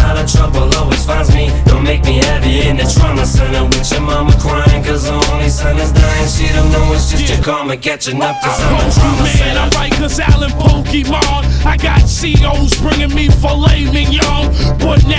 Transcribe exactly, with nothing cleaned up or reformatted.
lot of trouble always finds me. Don't make me heavy in the trauma center with your mama crying cause her only son is dying. She don't know it's just your karma catching up to some trauma center. I write cause Alan Pokemon. I got C Os bringing me filet mignon. But